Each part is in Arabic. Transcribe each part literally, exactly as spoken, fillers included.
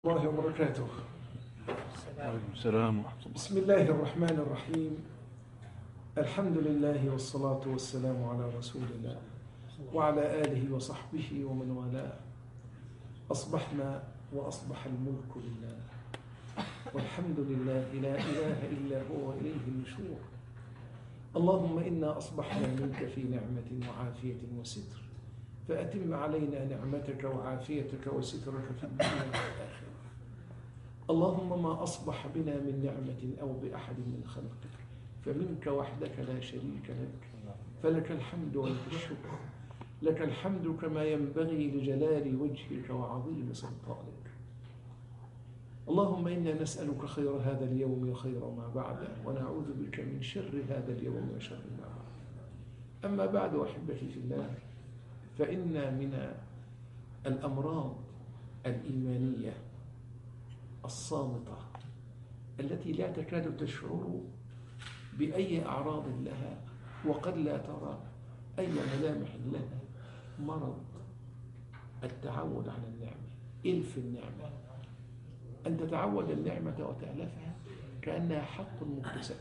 الله وبركاته. السلام ورحمة الله. بسم الله الرحمن الرحيم. الحمد لله والصلاة والسلام على رسول الله وعلى آله وصحبه ومن والاه. أصبحنا وأصبح الملك لله والحمد لله لا إله إلا هو وإليه النشور. اللهم إنا أصبحنا منك في نعمة وعافية وستر، فأتم علينا نعمتك وعافيتك وسترك في الدنيا والآخرة. اللهم ما أصبح بنا من نعمة أو بأحد من خلقك فمنك وحدك لا شريك لك، فلك الحمد ولك الشكر. لك الحمد كما ينبغي لجلال وجهك وعظيم سلطانك. اللهم إنا نسألك خير هذا اليوم وخير ما بعده، ونعوذ بك من شر هذا اليوم وشر ما بعده. أما بعد أحبتي في الله، فإن من الأمراض الإيمانية الصامتة التي لا تكاد تشعر بأي أعراض لها وقد لا ترى أي ملامح لها مرض التعود على النعمة، إلف النعمة. أن تتعود النعمة وتألفها كأنها حق مكتسب،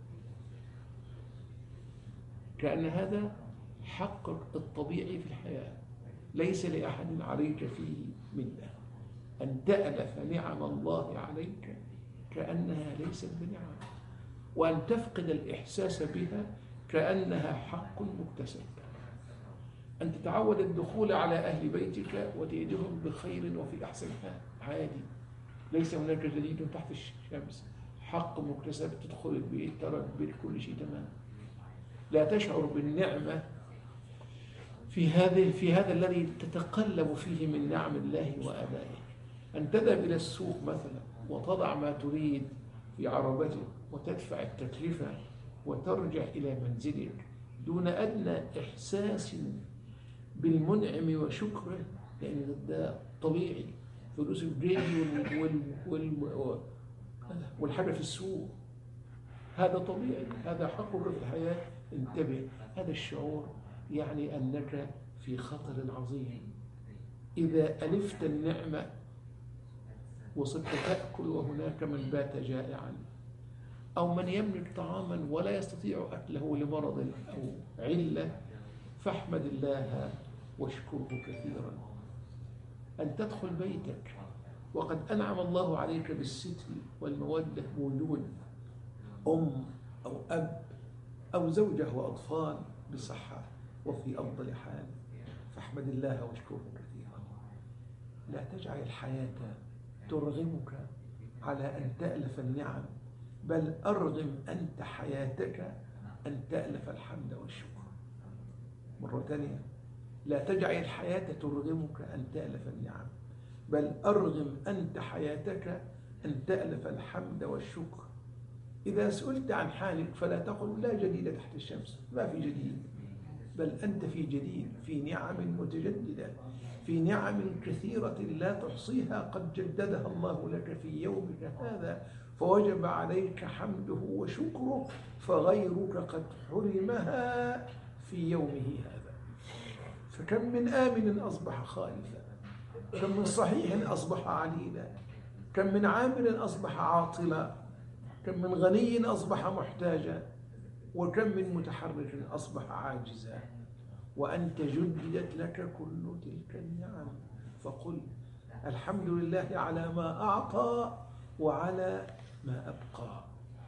كأن هذا حقك الطبيعي في الحياة، ليس لأحد عليك فيه منه. أن تألف نعم الله عليك كأنها ليست بنعم، وأن تفقد الإحساس بها كأنها حق مكتسب. أن تتعود الدخول على أهل بيتك وتجدهم بخير وفي أحسن حال عادي، ليس هناك جديد تحت الشمس، حق مكتسب. تدخل البيت ترى البيت كل شيء تمام، لا تشعر بالنعمة في هذا في هذا الذي تتقلب فيه من نعم الله وآلائه. أن تذهب إلى السوق مثلا وتضع ما تريد في عربتك وتدفع التكلفة وترجع إلى منزلك دون أدنى إحساس بالمنعم وشكره، لأن ده طبيعي. فلوس الجيبي وال وال وال والحاجة في السوق هذا طبيعي، هذا حقك في الحياة. انتبه، هذا الشعور يعني أنك في خطر عظيم. إذا ألفت النعمة وصرت تأكل وهناك من بات جائعا، أو من يملك طعاما ولا يستطيع أكله لمرض أو علة، فاحمد الله واشكره كثيرا. أن تدخل بيتك وقد أنعم الله عليك بالستر والمودة بوجود أم أو أب أو زوجة وأطفال بصحة وفي أفضل حال، فاحمد الله واشكره كثيرا. لا تجعل الحياة ترغمك على أن تألف النعم، بل أرغم أنت حياتك أن تألف الحمد والشكر. مرة ثانية، لا تجعل الحياة ترغمك أن تألف النعم، بل أرغم أنت حياتك أن تألف الحمد والشكر. إذا سئلت عن حالك فلا تقل لا جديد تحت الشمس، ما في جديد، بل أنت في جديد، في نعم متجددة، في نعم كثيرة لا تحصيها قد جددها الله لك في يومك هذا، فوجب عليك حمده وشكره، فغيرك قد حرمها في يومه هذا. فكم من آمن أصبح خائفا، كم من صحيح أصبح عليلا، كم من عامل أصبح عاطلا، كم من غني أصبح محتاجا، وكم من متحرك أصبح عاجزا، وأنت جددت لك كل تلك النعم. فقل الحمد لله على ما أعطى وعلى ما أبقى.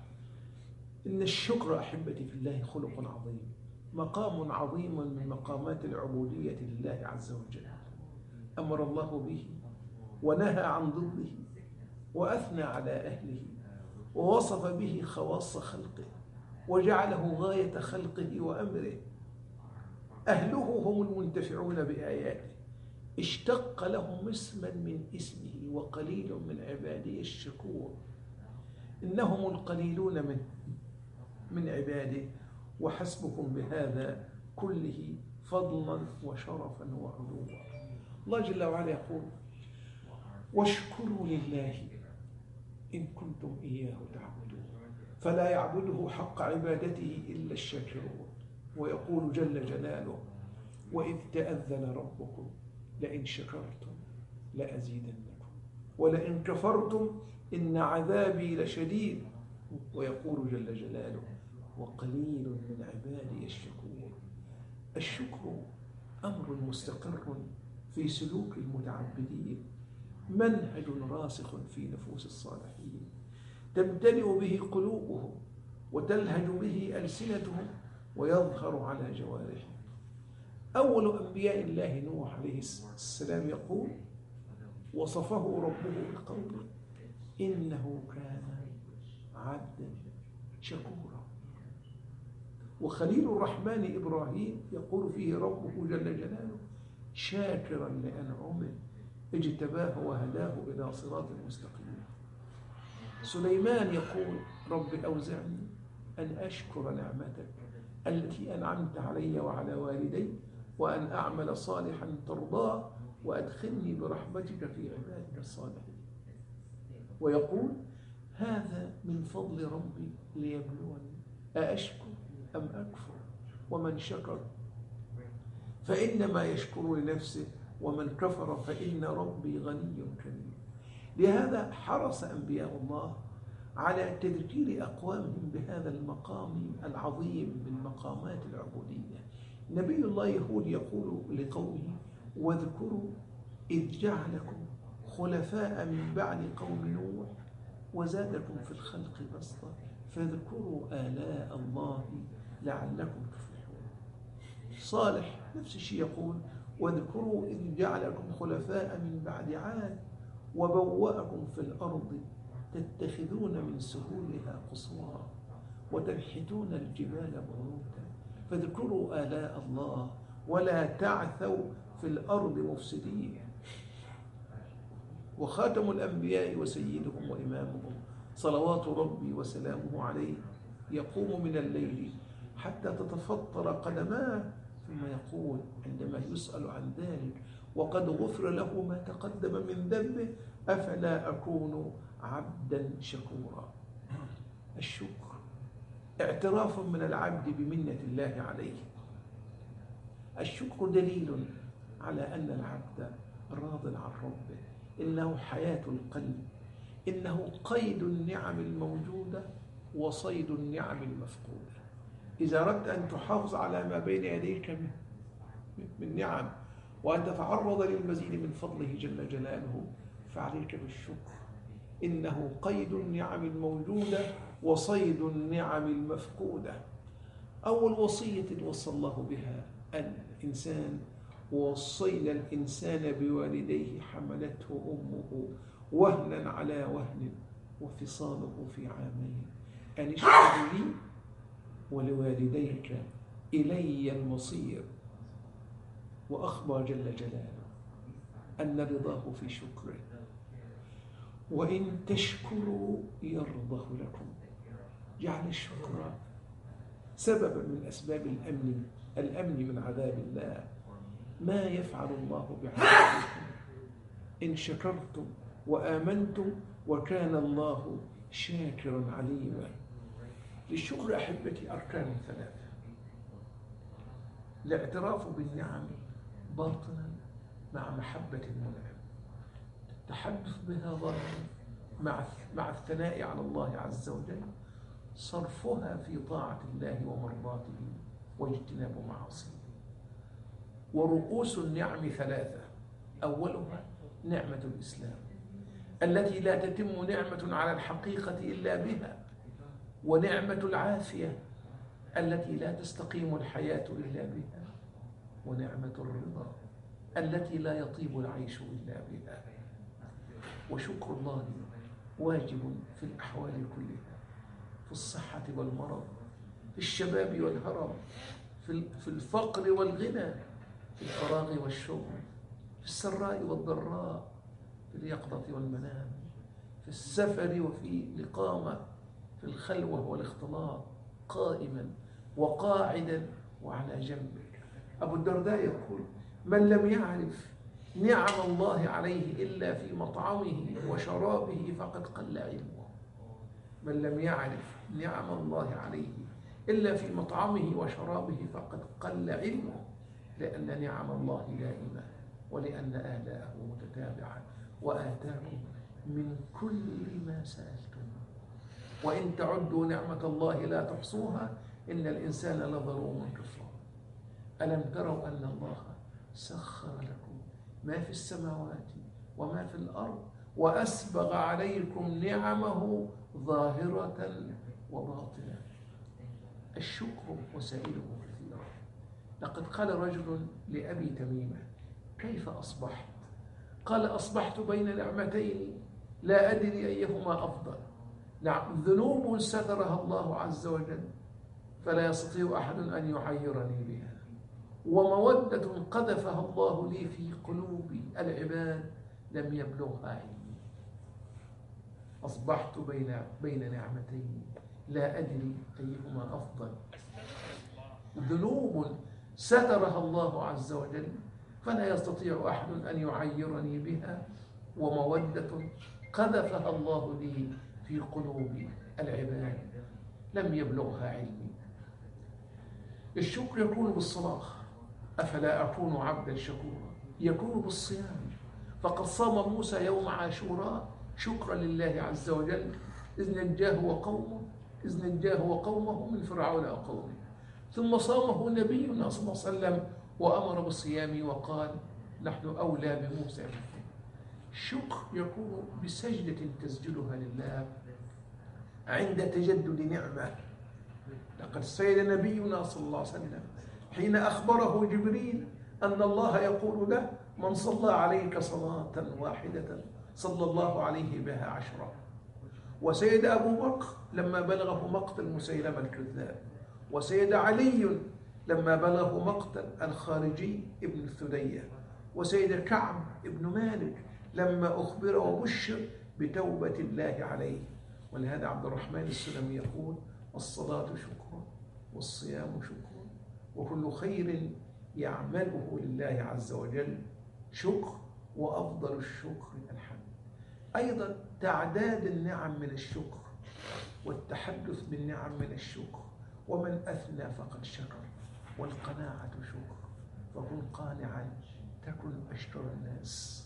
إن الشكر أحبتي في الله خلق عظيم، مقام عظيم من مقامات العبودية لله عز وجل، أمر الله به ونهى عن ضده وأثنى على أهله ووصف به خواص خلقه وجعله غاية خلقه وأمره. أهله هم المنتفعون بآياته، اشتق لهم اسما من اسمه، وقليل من عباده الشكور. إنهم القليلون من من عباده، وحسبكم بهذا كله فضلا وشرفا وعلوا. الله جل وعلا يقول: واشكروا لله إن كنتم إياه تعبدون، فلا يعبده حق عبادته إلا الشاكرون. ويقول جل جلاله: وإذ تأذن ربكم لئن شكرتم لأزيدنكم ولئن كفرتم إن عذابي لشديد. ويقول جل جلاله وقليل من عبادي الشكور. الشكر أمر مستقر في سلوك المتعبدين، منهج راسخ في نفوس الصالحين، تمتلئ به قلوبهم وتلهج به ألسنتهم ويظهر على جوارحهم. أول أنبياء الله نوح عليه السلام يقول وصفه ربه بقوله إنه كان عبدا شكورا. وخليل الرحمن إبراهيم يقول فيه ربه جل جلاله شاكرا لأنعمه اجتباه وهداه إلى صراط مستقيم. سليمان يقول رب أوزعني أن أشكر نعمتك التي أنعمت علي وعلى والدي وأن أعمل صالحا ترضاه وأدخلني برحمتك في عبادك الصالحين. ويقول هذا من فضل ربي ليبلوني أأشكر أم أكفر ومن شكر فإنما يشكر لنفسه ومن كفر فإن ربي غني كريم. لهذا حرص أنبياء الله على تذكير أقوامهم بهذا المقام العظيم من مقامات العبودية. نبي الله هود يقول لقومه واذكروا إذ جعلكم خلفاء من بعد قوم نوح وزادكم في الخلق بسطة فاذكروا آلاء الله لعلكم تفلحون. صالح نفس الشيء يقول واذكروا إذ جعلكم خلفاء من بعد عاد وبوأكم في الأرض تتخذون من سهولها قصورا وتنحتون الجبال بيوتا فاذكروا آلاء الله ولا تعثوا في الأرض مفسدين. وخاتم الأنبياء وسيدهم وإمامهم صلوات ربي وسلامه عليه يقوم من الليل حتى تتفطر قدماه ثم يقول عندما يسأل عن ذلك وقد غفر له ما تقدم من ذنبه أفلا أكون عبدا شكورا. الشكر اعتراف من العبد بمنة الله عليه. الشكر دليل على أن العبد راض عن ربه، إنه حياة القلب، إنه قيد النعم الموجودة وصيد النعم المفقودة. إذا أردت أن تحافظ على ما بين يديك من, من نعم وأن تتعرض للمزيد من فضله جل جلاله فعليك بالشكر، إنه قيد النعم الموجودة وصيد النعم المفقودة. أول وصية وصى الله بها الإنسان ووصينا الإنسان بوالديه حملته أمه وهنا على وهن وفصاله في عامين أن اشكر لي ولوالديك إلي المصير. وأخبر جل جلاله أن رضاه في شكره وإن تشكروا يرضه لكم. جعل الشكر سببا من أسباب الأمن الأمن من عذاب الله. ما يفعل الله بعذابكم إن شكرتم وآمنتم وكان الله شاكرا عليما. للشكر أحبتي أركان ثلاثة: الاعتراف بالنعم باطنا مع محبة المنعم، التحدث بها ظاهرا مع مع الثناء على الله عز وجل، صرفها في طاعة الله ومرضاته واجتناب معاصيه. ورؤوس النعم ثلاثة: أولها نعمة الإسلام التي لا تتم نعمة على الحقيقة إلا بها، ونعمة العافية التي لا تستقيم الحياة إلا بها، ونعمة الرضا التي لا يطيب العيش إلا بها. وشكر الله واجب في الأحوال كلها، في الصحة والمرض، في الشباب والهرم، في الفقر والغنى، في الفراغ والشغل، في السراء والضراء، في اليقظة والمنام، في السفر وفي الإقامة، في الخلوة والاختلاط، قائما وقاعدا وعلى جنبك. أبو الدرداء يقول: من لم يعرف نعم الله عليه إلا في مطعمه وشرابه فقد قل علمه. من لم يعرف نعم الله عليه إلا في مطعمه وشرابه فقد قل علمه، لأن نعم الله دائمة ولأن آلاءه متتابعة. وآتاكم من كل ما سألتم وإن تعدوا نعمة الله لا تحصوها إن الإنسان لظلوم كفار. ألم تروا أن الله سخر لكم ما في السماوات وما في الأرض وأسبغ عليكم نعمه ظاهرة وباطنة. الشكر وسائله كثيرة. لقد قال رجل لأبي تميمة: كيف أصبحت؟ قال: أصبحت بين نعمتين لا أدري أيهما أفضل. نعم، ذنوب سترها الله عز وجل فلا يستطيع أحد أن يعيرني بها، ومودة قذفها الله لي في قلوب العباد لم يبلغها علمي. أصبحت بين بين نعمتين لا أدري أيهما أفضل. ذنوب سترها الله عز وجل فلا يستطيع أحد أن يعيرني بها، ومودة قذفها الله لي في قلوب العباد لم يبلغها علمي. الشكر يكون بالصلاة: أفلا أكون عبدا شكورا. يكون بالصيام، فقد صام موسى يوم عاشوراء شكرا لله عز وجل إذ نجاه وقومه إذ نجاه وقومه من فرعون وقومه. ثم صامه نبينا صلى الله عليه وسلم وأمر بالصيام وقال: نحن أولى بموسى منكم. الشكر يكون بسجدة تسجدها لله عند تجدد نعمة. لقد سيد نبينا صلى الله عليه وسلم حين أخبره جبريل أن الله يقول له: من صلى عليك صلاة واحدة صلى الله عليه بها عشرة. وسيد أبو بكر لما بلغه مقتل مسيلمة الكذاب، وسيد علي لما بلغه مقتل الخارجي ابن الثدية، وسيد كعب ابن مالك لما أخبر وبشر بتوبة الله عليه. ولهذا عبد الرحمن السلمي يقول: الصلاة شكر والصيام شكر وكل خير يعمله لله عز وجل شكر، وأفضل الشكر الحمد. أيضا تعداد النعم من الشكر، والتحدث بالنعم من الشكر. ومن أثنى فقد شكر، والقناعة شكر. فكن قانعا تكن أشكر الناس.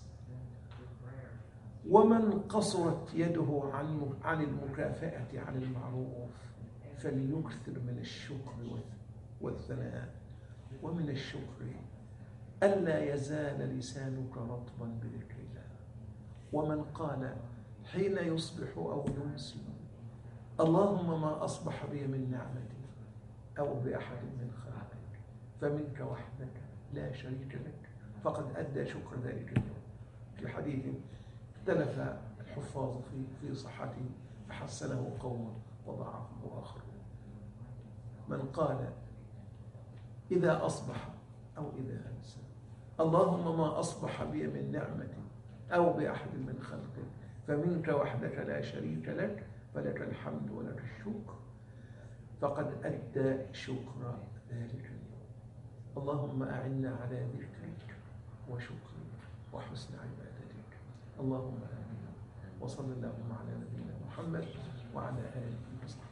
ومن قصرت يده عن عن المكافأة عن المعروف فليكثر من الشكر والثناء. ومن الشكر ألا يزال لسانك رطبا بذكر الله. ومن قال حين يصبح أو يمسي: اللهم ما أصبح بي من نعمة أو بأحد من خلقك فمنك وحدك لا شريك لك، فقد أدى شكر ذلك اليوم. في حديث اختلف الحفاظ في في صحته فحسنه قوم وضعفه آخرون. من قال إذا أصبح أو إذا أمسى: اللهم ما أصبح بي من نعمة أو بأحد من خلقك فمنك وحدك لا شريك لك فلك الحمد ولك الشكر، فقد أدى شكر ذلك اليوم. اللهم أعنا على ذكرك وشكرك وحسن عبادتك. اللهم آمين. وصلى اللهم على نبينا محمد وعلى آله وصحبه.